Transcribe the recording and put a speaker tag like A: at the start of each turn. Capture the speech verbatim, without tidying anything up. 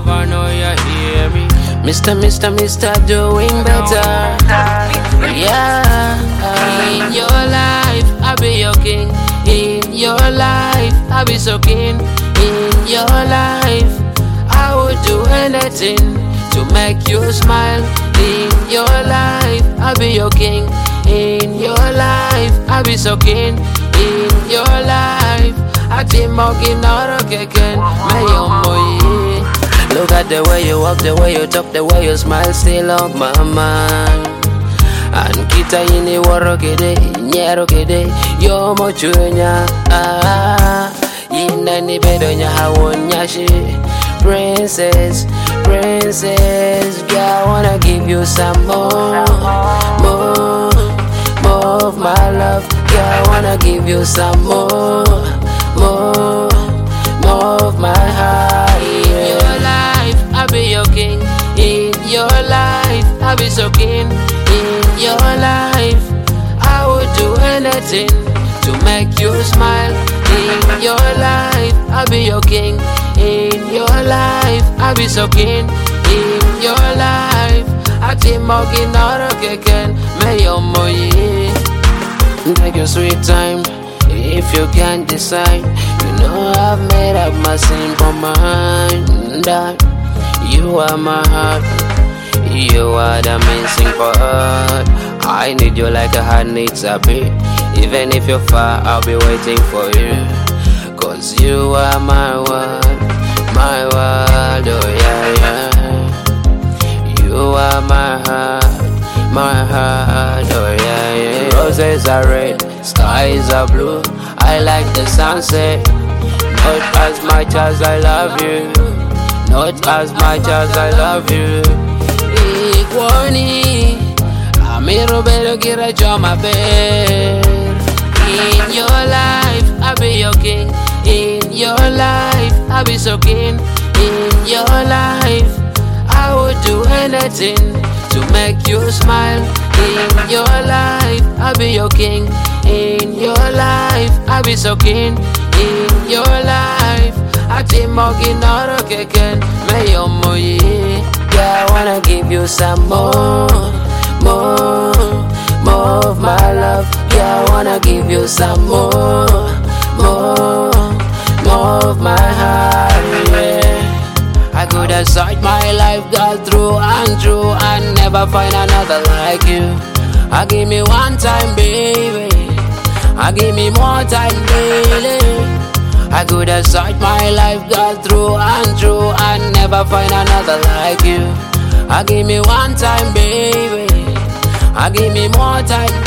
A: love, I know you hear me. Mister, Mister, Mister, doing better. Yeah, in your life, I'll be your king. In your life, I'll be so keen. In your life, I would do anything to make you smile. In your life, I'll be your king. In your life, I'll be so keen. In your life, I think mocking out a keken. Look at the way you walk, the way you talk, the way you smile, still on my mind. And kita ini waro kede, nyero kede, yo mo chunya. Ah, ina ni bedonya hawonya shi. Princess, princess, yeah, I wanna give you some more, more, more of my love. Yeah, I wanna give you some more, more, more of my heart. Yeah. In your life, I'll be your king. In your life, I'll be so keen. In your life, I would do anything to make you smile. In your life, I'll be your king. In your life, I'll be so keen. In your life, I think mocking out a keken. May your moye. Take your sweet time. If you can't decide, you know I've made up my simple mind that you are my heart. You are the missing part. I need you like a heart needs a beat. Even if you're far, I'll be waiting for you. Cause you are my world, my world, oh yeah, yeah. You are my heart, my heart, oh yeah, yeah. Roses are red, skies are blue. I like the sunset, not as much as I love you. Not as much as I love you. Ikwani, amiro better get a job, my bed. In your life, I'll be your king. In your life, I'll be so keen. In your life, I would do anything to make you smile. In your life, I'll be your king. In your life, I'll be so keen. In your life, I think mocking out a keken. May your moye. Yeah, I wanna give you some more, more, more of my love. Yeah, I wanna give you some more, more, more of my heart. Yeah, I could have searched my life, got through and through, and never find another like you. I give me one time, baby. I give me more time, baby. I could have searched my life, got through and through, and never find another like you. I give me one time, baby. I give me more time,